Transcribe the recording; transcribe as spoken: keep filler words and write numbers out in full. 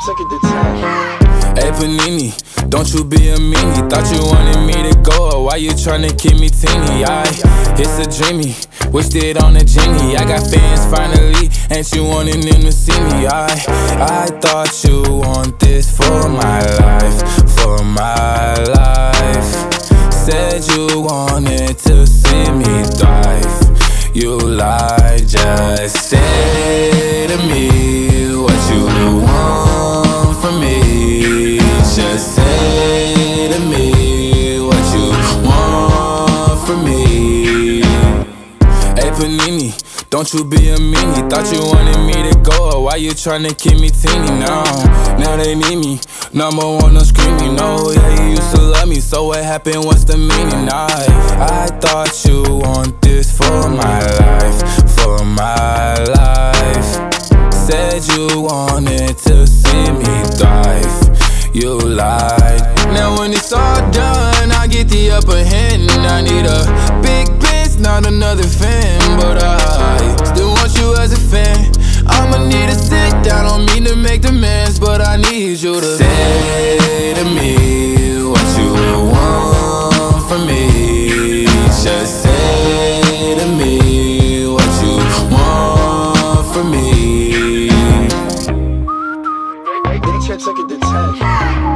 take it to ten. Hey Panini, don't you be a meanie. Thought you wanted me to go, or why you tryna keep me teeny? I, it's a dreamy, wished it on a genie. I got fans finally, ain't you wanting them to see me? I, I thought you want this for my life, for my life. Said you wanted to see me thrive. You lied, just say to me what you want from me. Just say to me what you want from me. Hey Panini, don't you be a meanie. Thought you wanted me to go, or why you tryna keep me teeny now? Now they need me, number one, I'm screaming. No, yeah, you used to love me, so what happened, what's the meaning? I, I thought you want this for my life, for my life. Said you wanted to see me thrive. You lied. Now when it's all done, I get the upper hand. I need a big bitch, not another fan. But I still want you as a fan. I'ma need to sit down, don't mean to make demands, but I need you to say to me what you want from me. Just say to me what you want from me. They can't take it to ten.